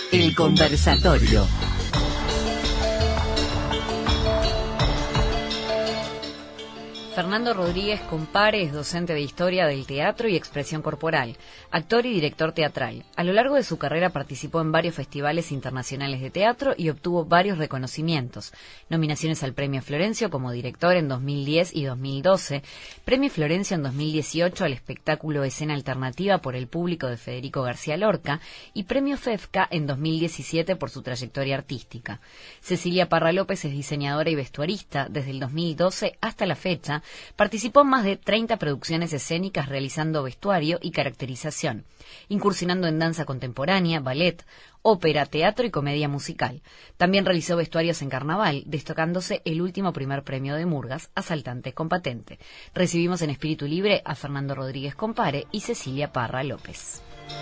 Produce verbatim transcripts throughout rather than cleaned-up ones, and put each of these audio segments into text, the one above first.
El conversatorio. Fernando Rodríguez Compare es docente de Historia del Teatro y Expresión Corporal, actor y director teatral. A lo largo de su carrera participó en varios festivales internacionales de teatro y obtuvo varios reconocimientos. Nominaciones al Premio Florencio como director en dos mil diez y dos mil doce, Premio Florencio en dos mil dieciocho al espectáculo Escena Alternativa por el público de Federico García Lorca y Premio FEFCA en dos mil diecisiete por su trayectoria artística. Cecilia Parra López es diseñadora y vestuarista desde el dos mil doce hasta la fecha. Participó en más de treinta producciones escénicas realizando vestuario y caracterización, incursionando en danza contemporánea, ballet, ópera, teatro y comedia musical. También realizó vestuarios en carnaval, destacándose el último primer premio de Murgas, Asaltante con Patente. Recibimos en espíritu libre a Fernando Rodríguez Compare y Cecilia Parra López.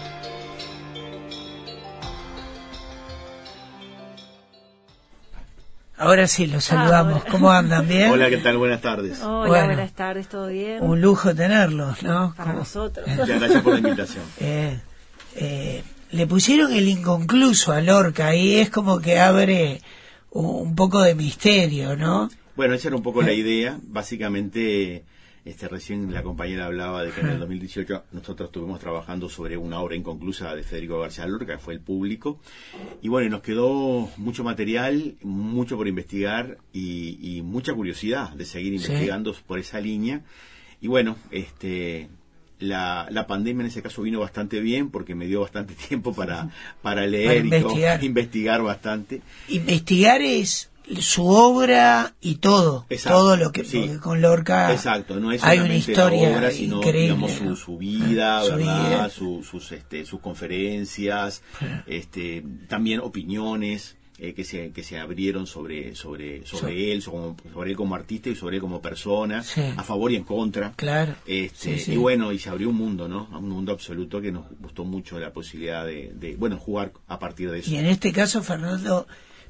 Ahora sí, los saludamos. Ah, ¿cómo andan? ¿Bien? Hola, ¿qué tal? Buenas tardes. Hola, bueno, buenas tardes, ¿todo bien? Un lujo tenerlos, ¿no? Para Como... nosotros. Muchas gracias por la invitación. Eh, eh, le pusieron el inconcluso a Lorca y es como que abre un, un poco de misterio, ¿no? Bueno, esa era un poco la idea. Básicamente, este recién la compañera hablaba de que en el dos mil dieciocho nosotros estuvimos trabajando sobre una obra inconclusa de Federico García Lorca, que fue El Público. Y bueno, nos quedó mucho material, mucho por investigar y, y mucha curiosidad de seguir investigando ¿Sí? por esa línea. Y bueno, este la, la pandemia en ese caso vino bastante bien porque me dio bastante tiempo para, para leer para investigar. y investigar bastante. Investigar es su obra y todo, Exacto, todo lo que sí. con Lorca Exacto, no es hay una historia la obra, sino increíble, digamos su, su vida, su ¿verdad? vida. Su, sus este sus conferencias, sí. este también opiniones eh, que se que se abrieron sobre sobre sobre sí. él, sobre, sobre él como artista y sobre él como persona, sí. a favor y en contra. Claro. Este sí, sí. y bueno, y se abrió un mundo, ¿no? Un mundo absoluto que nos gustó mucho la posibilidad de, de bueno, jugar a partir de eso. Y en este caso, Fernando,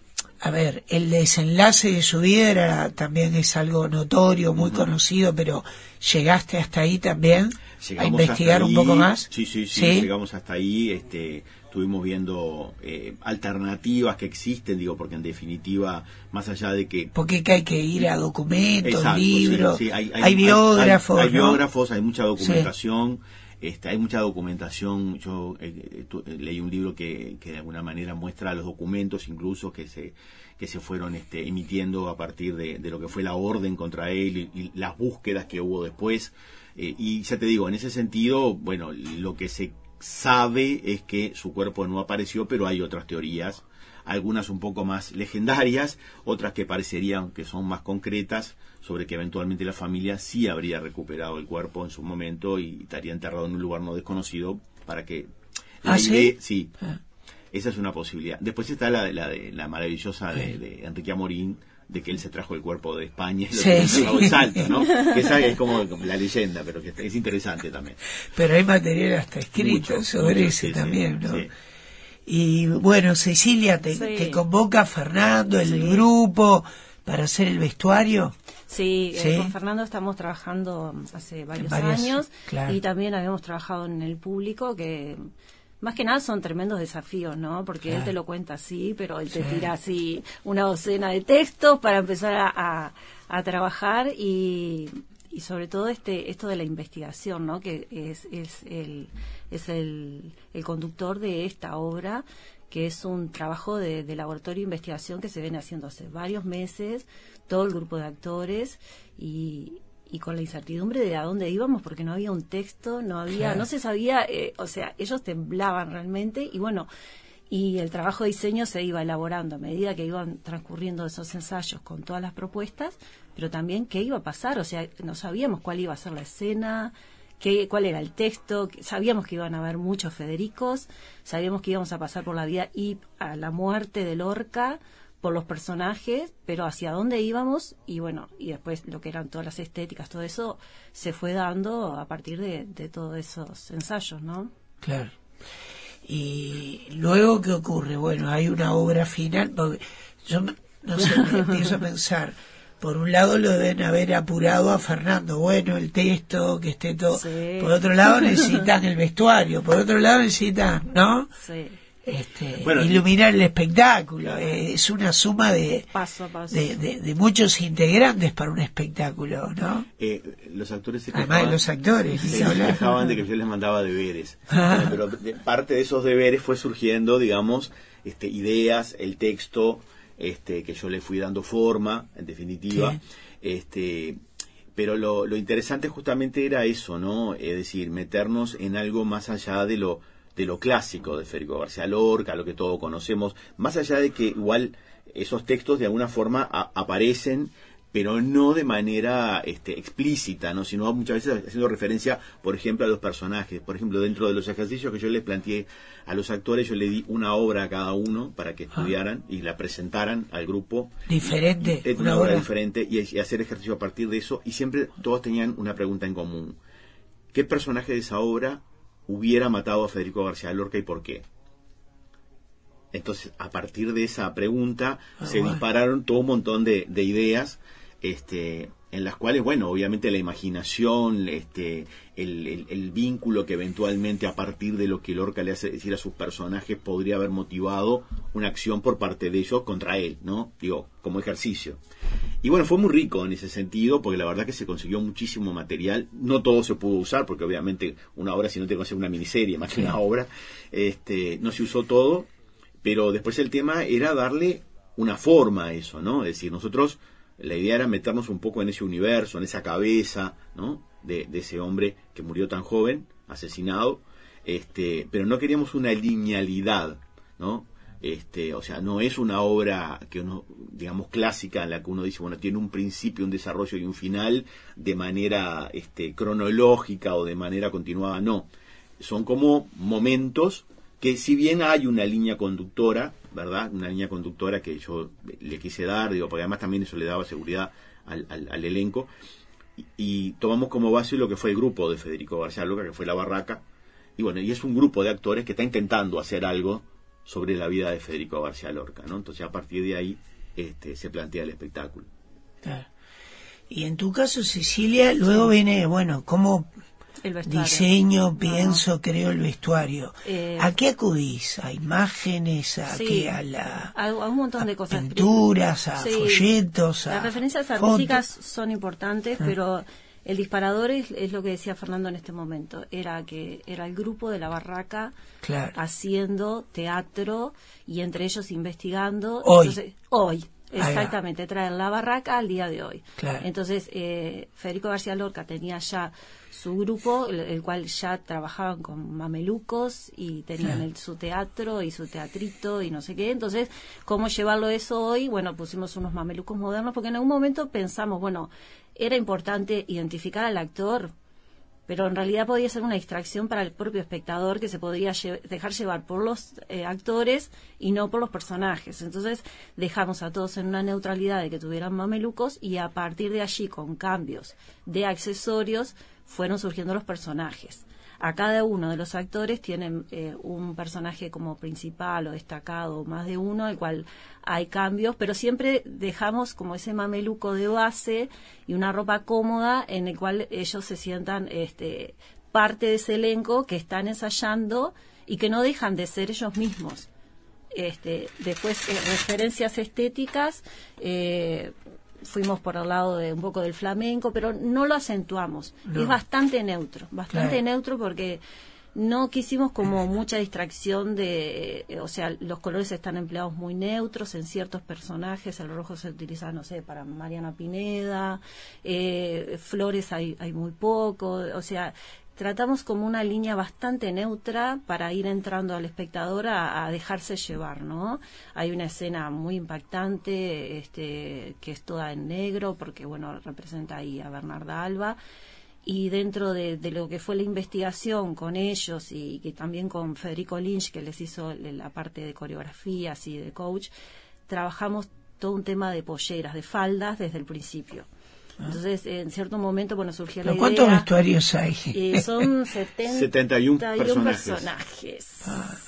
a ver, el desenlace de su vida era, también es algo notorio, muy uh-huh. conocido, pero ¿llegaste hasta ahí también? Llegamos a investigar ahí, un poco más. Sí, sí, sí, sí, llegamos hasta ahí, este, estuvimos viendo eh, alternativas que existen, digo, porque en definitiva, más allá de que... Porque hay que ir a documentos, Exacto, libros, sí, sí, hay, hay, hay biógrafos, hay, hay, hay ¿no? biógrafos, hay mucha documentación. Sí. Este, hay mucha documentación. Yo eh, tu, eh, leí un libro que, que de alguna manera muestra los documentos incluso que se que se fueron este, emitiendo a partir de, de lo que fue la orden contra él y, y las búsquedas que hubo después. Eh, y ya te digo, en ese sentido, bueno, lo que se sabe es que su cuerpo no apareció, pero hay otras teorías, algunas un poco más legendarias, otras que parecerían que son más concretas, sobre que eventualmente la familia sí habría recuperado el cuerpo en su momento y estaría enterrado en un lugar no desconocido para que... ¿Ah, sí? Sí, ah. Esa es una posibilidad. Después está la, la, de, la maravillosa sí. de, de Enrique Amorín, de que él se trajo el cuerpo de España y lo sí, enterrado sí. en Salta, ¿no? Que esa es como, como la leyenda, pero que es interesante también. Pero hay material hasta escrito mucho, sobre mucho, ese sí, también, sí, ¿no? Sí. Y bueno, Cecilia, te, sí. te convoca Fernando, el sí. grupo, para hacer el vestuario. Sí, ¿Sí? Eh, con Fernando estamos trabajando hace varios varias, años claro. y también habíamos trabajado en El Público, que más que nada son tremendos desafíos, ¿no? Porque claro. él te lo cuenta así, pero él te sí. tira así una docena de textos para empezar a, a, a trabajar y, y sobre todo este esto de la investigación, ¿no? Que es, es el es el, el conductor de esta obra, que es un trabajo de, de laboratorio de investigación que se viene haciendo hace varios meses, todo el grupo de actores y, y con la incertidumbre de a dónde íbamos porque no había un texto, no había, claro. no se sabía, eh, o sea, ellos temblaban realmente y bueno, y el trabajo de diseño se iba elaborando a medida que iban transcurriendo esos ensayos con todas las propuestas, pero también qué iba a pasar, o sea, no sabíamos cuál iba a ser la escena, qué, cuál era el texto, sabíamos que iban a haber muchos Federicos, sabíamos que íbamos a pasar por la vida y a la muerte de Lorca, por los personajes, pero hacia dónde íbamos y bueno, y después lo que eran todas las estéticas, todo eso se fue dando a partir de, de todos esos ensayos, ¿no? Claro. Y luego, ¿qué ocurre? Bueno, hay una obra final, porque yo no sé, me empiezo a pensar, por un lado lo deben haber apurado a Fernando, bueno, el texto, que esté todo, sí. Por otro lado necesitan el vestuario, por otro lado necesitan, ¿no? Sí. este, bueno, iluminar el espectáculo. Eh, es una suma de, paso a paso. de, de, de muchos integrantes para un espectáculo, ¿no? Eh, los actores se Además de los actores. Se quejaban de que yo les mandaba deberes. Ah. Pero de, parte de esos deberes fue surgiendo, digamos, este, ideas, el texto, este, que yo le fui dando forma, en definitiva. Sí. Este, pero lo, lo interesante justamente era eso, ¿no? Es decir, meternos en algo más allá de lo de lo clásico de Federico García Lorca, lo que todos conocemos, más allá de que igual esos textos de alguna forma a, aparecen, pero no de manera este, explícita, ¿no? Sino muchas veces haciendo referencia, por ejemplo, a los personajes. Por ejemplo, dentro de los ejercicios que yo les planteé a los actores, yo le di una obra a cada uno para que estudiaran ah. y la presentaran al grupo. Diferente. Y, y, una, una obra diferente y, y hacer ejercicio a partir de eso. Y siempre todos tenían una pregunta en común. ¿Qué personaje de esa obra hubiera matado a Federico García Lorca y por qué? Entonces, a partir de esa pregunta oh, se bueno. dispararon todo un montón de, de ideas, este, en las cuales, bueno, obviamente la imaginación, este, el, el, el vínculo que eventualmente a partir de lo que Lorca le hace decir a sus personajes podría haber motivado una acción por parte de ellos contra él, ¿no? Digo, como ejercicio. Y bueno, fue muy rico en ese sentido, porque la verdad que se consiguió muchísimo material. No todo se pudo usar, porque obviamente una obra, si no te hacer una miniserie, más que una obra, este, no se usó todo, pero después el tema era darle una forma a eso, ¿no? Es decir, nosotros, la idea era meternos un poco en ese universo, en esa cabeza, ¿no? De, de ese hombre que murió tan joven, asesinado, este, pero no queríamos una linealidad, ¿no? Este, o sea, no es una obra que uno, digamos, clásica en la que uno dice, bueno, tiene un principio, un desarrollo y un final de manera este, cronológica o de manera continuada, no. Son como momentos que, si bien hay una línea conductora, ¿verdad? Una línea conductora que yo le quise dar, digo, porque además también eso le daba seguridad al, al, al elenco, y, y tomamos como base lo que fue el grupo de Federico García Lorca, que fue La Barraca, y bueno, y es un grupo de actores que está intentando hacer algo sobre la vida de Federico García Lorca, ¿no? Entonces, a partir de ahí este, se plantea el espectáculo. Claro. Y en tu caso, Cecilia, luego viene, bueno, ¿cómo diseño, pienso, no. creo el vestuario? Eh, ¿A qué acudís? ¿A imágenes? ¿A sí, qué? ¿A la a, a un montón a de cosas? ¿Pinturas? ¿A sí. folletos? A Las referencias artísticas fotos. Son importantes, ah. pero el disparador es, es lo que decía Fernando en este momento, era que era el grupo de La Barraca claro. haciendo teatro y entre ellos investigando. Hoy. Entonces, hoy, exactamente, traer La Barraca al día de hoy. Claro. Entonces, eh, Federico García Lorca tenía ya su grupo, el, el cual ya trabajaban con mamelucos y tenían el, su teatro y su teatrito y no sé qué. Entonces, ¿cómo llevarlo eso hoy? Bueno, pusimos unos mamelucos modernos porque en algún momento pensamos, bueno, era importante identificar al actor, pero en realidad podía ser una distracción para el propio espectador que se podría lle- dejar llevar por los eh, actores y no por los personajes. Entonces dejamos a todos en una neutralidad de que tuvieran mamelucos y a partir de allí, con cambios de accesorios, fueron surgiendo los personajes. A cada uno de los actores tienen eh, un personaje como principal o destacado, más de uno, al cual hay cambios, pero siempre dejamos como ese mameluco de base y una ropa cómoda en el cual ellos se sientan este, parte de ese elenco que están ensayando y que no dejan de ser ellos mismos. Este, después, eh, referencias estéticas, eh, fuimos por el lado de un poco del flamenco, pero no lo acentuamos. No. Es bastante neutro, bastante claro. neutro porque no quisimos como mucha distracción de, eh, o sea, los colores están empleados muy neutros en ciertos personajes, el rojo se utiliza, no sé, para Mariana Pineda, eh, flores hay, hay muy poco, o sea, tratamos como una línea bastante neutra para ir entrando al espectador a, a dejarse llevar, ¿no? Hay una escena muy impactante, este, que es toda en negro, porque, bueno, representa ahí a Bernarda Alba, y dentro de, de lo que fue la investigación con ellos y que también con Federico Lynch, que les hizo la parte de coreografías y de coach, trabajamos todo un tema de polleras, de faldas desde el principio. Entonces, en cierto momento, bueno, surgió la idea... ¿Cuántos vestuarios hay? Eh, son setenta, setenta y uno personajes. personajes. Ah.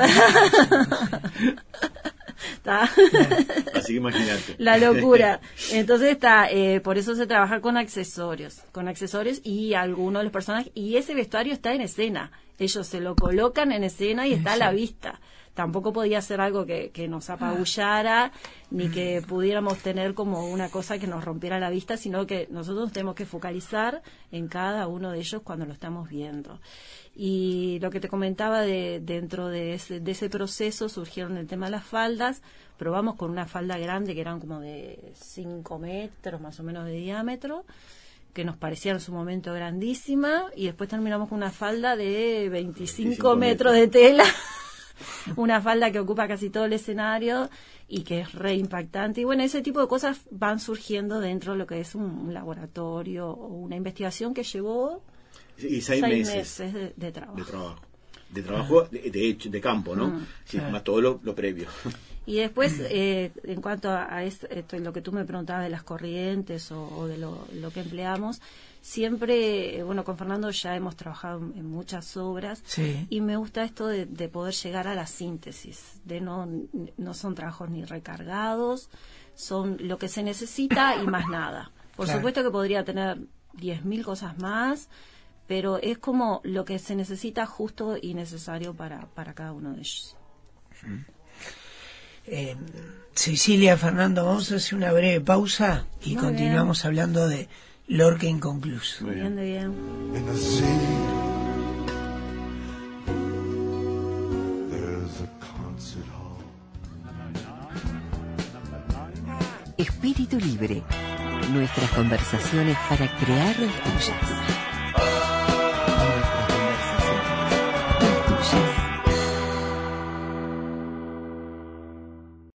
¿Está? Así que imagínate. La locura. Entonces, está, eh, por eso se trabaja con accesorios, con accesorios y algunos de los personajes. Y ese vestuario está en escena. Ellos se lo colocan en escena y está a la vista. tampoco podía ser algo que, que nos apabullara, ni que pudiéramos tener como una cosa que nos rompiera la vista, sino que nosotros tenemos que focalizar en cada uno de ellos cuando lo estamos viendo. Y lo que te comentaba, de dentro de ese, de ese proceso surgieron el tema de las faldas. Probamos con una falda grande que eran como de cinco metros más o menos de diámetro, que nos parecía en su momento grandísima, y después terminamos con una falda de veinticinco metros de tela, una falda que ocupa casi todo el escenario y que es re impactante. Y bueno, ese tipo de cosas van surgiendo dentro de lo que es un, un laboratorio o una investigación que llevó y seis, seis meses, meses de, de trabajo. De trabajo, de, trabajo de, de hecho, de campo, ¿no? Mm, sí, claro. Más todo lo, lo previo. Y después, eh, en cuanto a esto, esto, lo que tú me preguntabas de las corrientes o, o de lo, lo que empleamos, siempre, bueno, con Fernando ya hemos trabajado en muchas obras, sí. Y me gusta esto de, de poder llegar a la síntesis, de no, no son trabajos ni recargados, son lo que se necesita y más nada. Por claro. supuesto que podría tener diez mil cosas más, pero es como lo que se necesita justo y necesario para, para cada uno de ellos. Sí. Eh, Cecilia, Fernando, vamos a hacer una breve pausa y muy continuamos bien. Hablando de Lorca Inconcluso. Muy bien, bien. Espíritu Libre. Nuestras conversaciones para crear las tuyas.